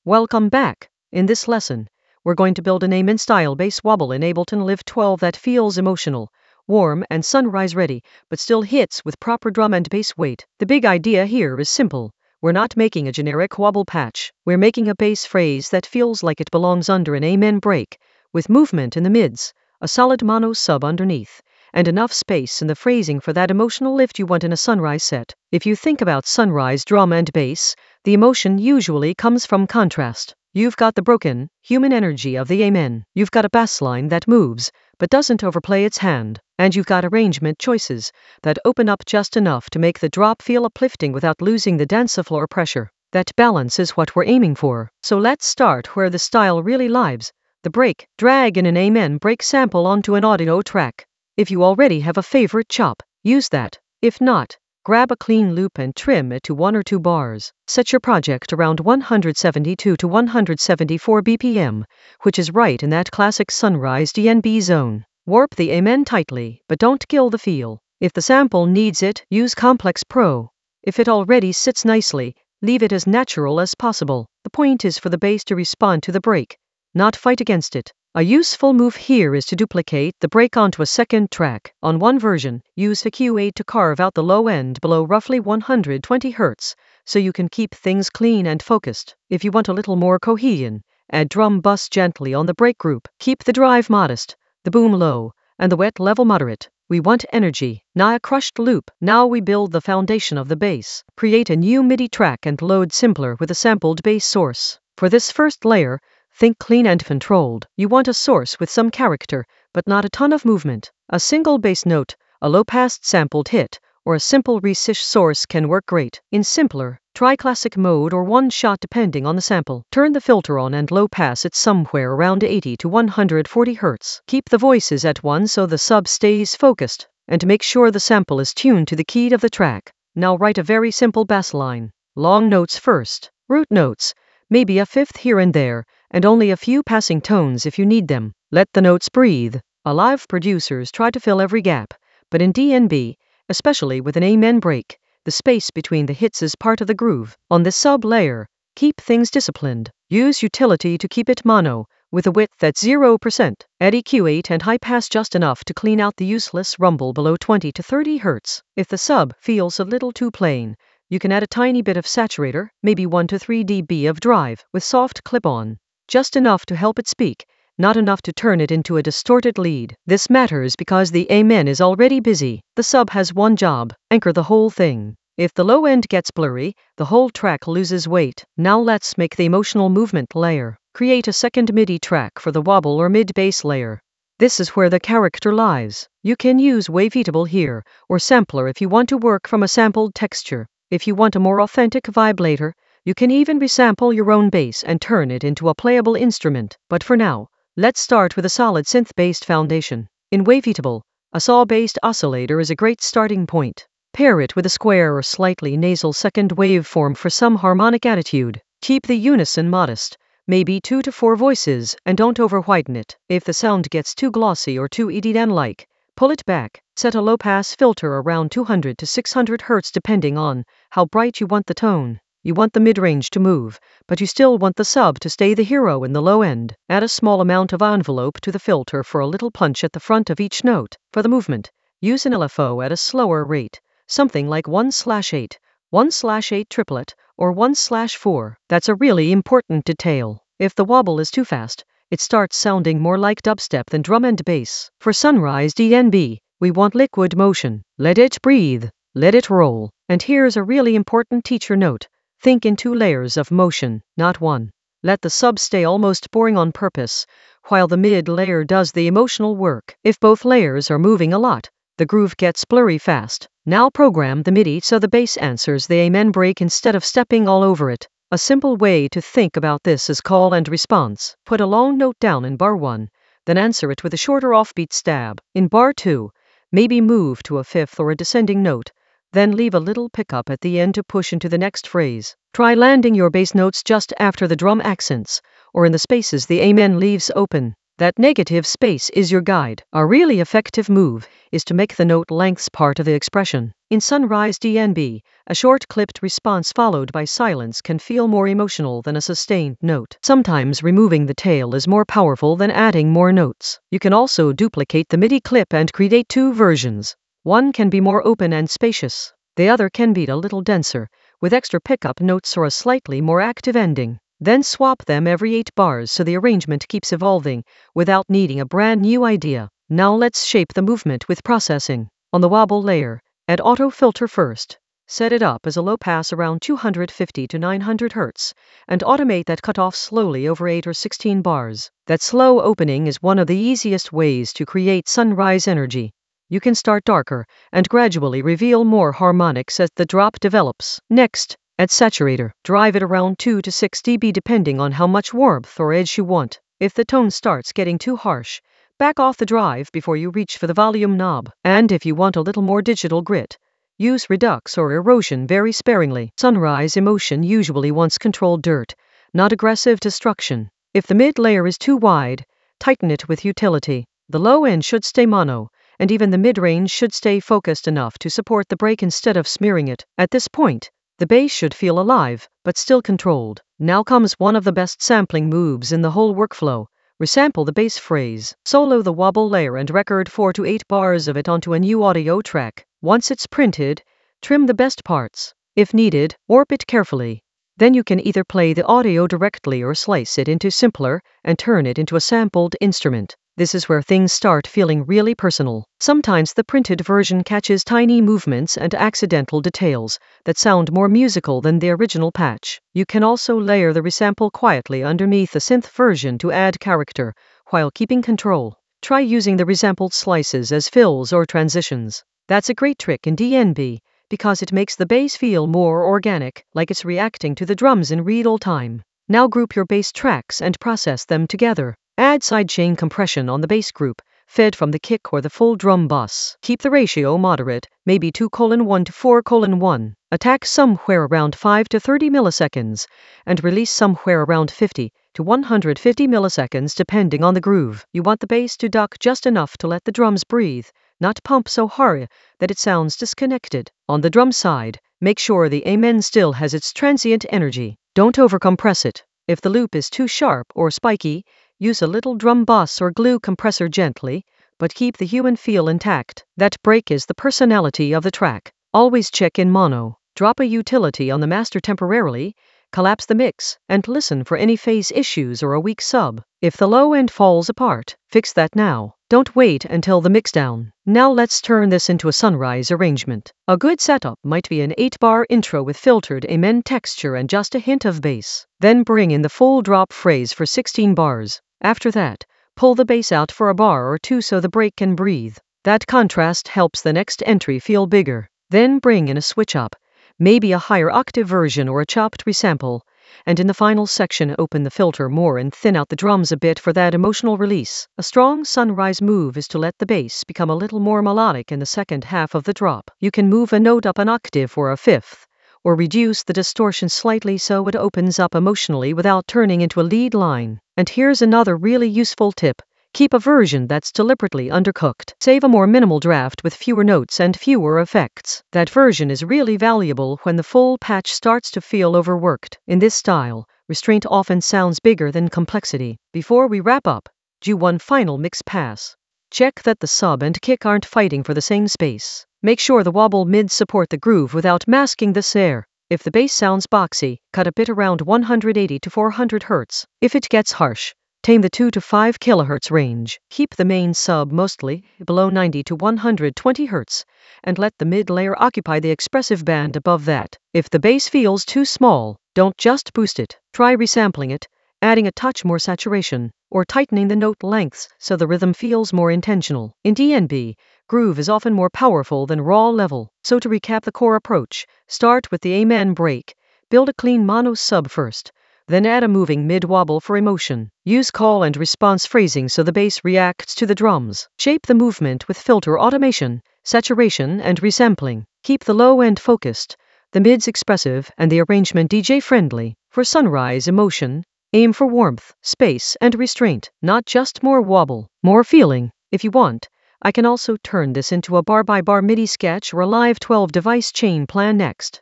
Welcome back. In this lesson, we're going to build an Amen style bass wobble in Ableton Live 12 that feels emotional, warm, and sunrise ready, but still hits with proper drum and bass weight. The big idea here is simple. We're not making a generic wobble patch. We're making a bass phrase that feels like it belongs under an Amen break, with movement in the mids, a solid mono sub underneath, and enough space in the phrasing for that emotional lift you want in a sunrise set. If you think about sunrise drum and bass, the emotion usually comes from contrast. You've got the broken, human energy of the Amen. You've got a bass line that moves, but doesn't overplay its hand. And you've got arrangement choices that open up just enough to make the drop feel uplifting without losing the dance floor pressure. That balance is what we're aiming for. So let's start where the style really lives. The break. Drag in an Amen break sample onto an audio track. If you already have a favorite chop, use that. If not, grab a clean loop and trim it to 1 or 2 bars. Set your project around 172 to 174 BPM, which is right in that classic sunrise DNB zone. Warp the Amen tightly, but don't kill the feel. If the sample needs it, use Complex Pro. If it already sits nicely, leave it as natural as possible. The point is for the bass to respond to the break, not fight against it. A useful move here is to duplicate the break onto a second track. On one version, use EQ8 to carve out the low end below roughly 120 Hz, so you can keep things clean and focused. If you want a little more cohesion, add drum bus gently on the break group. Keep the drive modest, the boom low, and the wet level moderate. We want energy, not a crushed loop. Now we build the foundation of the bass. Create a new MIDI track and load simpler with a sampled bass source. For this first layer, think clean and controlled. You want a source with some character, but not a ton of movement. A single bass note, a low-pass sampled hit, or a simple resish source can work great. In simpler, try classic mode or one shot depending on the sample. Turn the filter on and low pass it somewhere around 80 to 140 Hz. Keep the voices at 1 so the sub stays focused, and make sure the sample is tuned to the key of the track. Now write a very simple bass line. Long notes first, root notes, maybe a fifth here and there, and only a few passing tones if you need them. Let the notes breathe. Live producers try to fill every gap, but in DNB, especially with an Amen break, the space between the hits is part of the groove. On this sub-layer, keep things disciplined. Use utility to keep it mono, with a width at 0%. Add EQ8 and high pass just enough to clean out the useless rumble below 20 to 30 Hz. If the sub feels a little too plain, you can add a tiny bit of saturator, maybe 1 to 3 dB of drive, with soft clip-on. Just enough to help it speak, not enough to turn it into a distorted lead. This matters because the Amen is already busy. The sub has one job: anchor the whole thing. If the low end gets blurry, the whole track loses weight. Now let's make the emotional movement layer. Create a second MIDI track for the wobble or mid-bass layer. This is where the character lies. You can use Wavetable here, or Sampler if you want to work from a sampled texture. If you want a more authentic vibe later, you can even resample your own bass and turn it into a playable instrument. But for now, let's start with a solid synth-based foundation. In Wavetable, a saw-based oscillator is a great starting point. Pair it with a square or slightly nasal second waveform for some harmonic attitude. Keep the unison modest, maybe 2 to 4 voices, and don't over-whiten it. If the sound gets too glossy or too EDM-like, pull it back. Set a low-pass filter around 200 to 600 Hz depending on how bright you want the tone. You want the mid-range to move, but you still want the sub to stay the hero in the low end. Add a small amount of envelope to the filter for a little punch at the front of each note. For the movement, use an LFO at a slower rate, something like 1/8, 1/8 triplet, or 1/4. That's a really important detail. If the wobble is too fast, it starts sounding more like dubstep than drum and bass. For sunrise DNB, we want liquid motion. Let it breathe. Let it roll. And here's a really important teacher note. Think in 2 layers of motion, not 1. Let the sub stay almost boring on purpose, while the mid layer does the emotional work. If both layers are moving a lot, the groove gets blurry fast. Now program the MIDI so the bass answers the Amen break instead of stepping all over it. A simple way to think about this is call and response. Put a long note down in bar 1, then answer it with a shorter offbeat stab. In bar 2, maybe move to a fifth or a descending note, then leave a little pickup at the end to push into the next phrase. Try landing your bass notes just after the drum accents, or in the spaces the Amen leaves open. That negative space is your guide. A really effective move is to make the note lengths part of the expression. In Sunrise DNB, a short clipped response followed by silence can feel more emotional than a sustained note. Sometimes removing the tail is more powerful than adding more notes. You can also duplicate the MIDI clip and create two versions. One can be more open and spacious. The other can be a little denser, with extra pickup notes or a slightly more active ending. Then swap them every 8 bars so the arrangement keeps evolving without needing a brand new idea. Now let's shape the movement with processing. On the wobble layer, add auto filter first. Set it up as a low pass around 250 to 900 Hz, and automate that cutoff slowly over 8 or 16 bars. That slow opening is one of the easiest ways to create sunrise energy. You can start darker and gradually reveal more harmonics as the drop develops. Next, add saturator. Drive it around 2 to 6 dB depending on how much warmth or edge you want. If the tone starts getting too harsh, back off the drive before you reach for the volume knob. And if you want a little more digital grit, use redux or erosion very sparingly. Sunrise emotion usually wants controlled dirt, not aggressive destruction. If the mid layer is too wide, tighten it with utility. The low end should stay mono, and even the mid-range should stay focused enough to support the break instead of smearing it. At this point, the bass should feel alive, but still controlled. Now comes one of the best sampling moves in the whole workflow. Resample the bass phrase. Solo the wobble layer and record 4 to 8 bars of it onto a new audio track. Once it's printed, trim the best parts. If needed, warp it carefully. Then you can either play the audio directly or slice it into simpler and turn it into a sampled instrument. This is where things start feeling really personal. Sometimes the printed version catches tiny movements and accidental details that sound more musical than the original patch. You can also layer the resample quietly underneath the synth version to add character, while keeping control. Try using the resampled slices as fills or transitions. That's a great trick in DNB, because it makes the bass feel more organic, like it's reacting to the drums in real time. Now group your bass tracks and process them together. Add sidechain compression on the bass group, fed from the kick or the full drum bus. Keep the ratio moderate, maybe 2:1 to 4:1. Attack somewhere around 5 to 30 milliseconds, and release somewhere around 50 to 150 milliseconds depending on the groove. You want the bass to duck just enough to let the drums breathe, not pump so hard that it sounds disconnected. On the drum side, make sure the amen still has its transient energy. Don't overcompress it. If the loop is too sharp or spiky, use a little drum bus or glue compressor gently, but keep the human feel intact. That break is the personality of the track. Always check in mono. Drop a utility on the master temporarily, collapse the mix, and listen for any phase issues or a weak sub. If the low end falls apart, fix that now. Don't wait until the mixdown. Now let's turn this into a sunrise arrangement. A good setup might be an 8-bar intro with filtered amen texture and just a hint of bass. Then bring in the full drop phrase for 16 bars. After that, pull the bass out for a bar or two so the break can breathe. That contrast helps the next entry feel bigger. Then bring in a switch up, maybe a higher octave version or a chopped resample, and in the final section open the filter more and thin out the drums a bit for that emotional release. A strong sunrise move is to let the bass become a little more melodic in the second half of the drop. You can move a note up an octave or a fifth, or reduce the distortion slightly so it opens up emotionally without turning into a lead line. And here's another really useful tip. Keep a version that's deliberately undercooked. Save a more minimal draft with fewer notes and fewer effects. That version is really valuable when the full patch starts to feel overworked. In this style, restraint often sounds bigger than complexity. Before we wrap up, do one final mix pass. Check that the sub and kick aren't fighting for the same space. Make sure the wobble mids support the groove without masking the snare. If the bass sounds boxy, cut a bit around 180 to 400 Hz. If it gets harsh, tame the 2 to 5 kHz range. Keep the main sub mostly below 90 to 120 Hz, and let the mid layer occupy the expressive band above that. If the bass feels too small, don't just boost it. Try resampling it, adding a touch more saturation, or tightening the note lengths so the rhythm feels more intentional. In DNB, groove is often more powerful than raw level. So to recap the core approach, start with the amen break, build a clean mono sub first, then add a moving mid-wobble for emotion. Use call and response phrasing so the bass reacts to the drums. Shape the movement with filter automation, saturation, and resampling. Keep the low end focused, the mids expressive, and the arrangement DJ friendly. For sunrise emotion, Aim for warmth, space, and restraint, not just more wobble, more feeling. If you want, I can also turn this into a bar-by-bar MIDI sketch or a live 12-device chain plan next.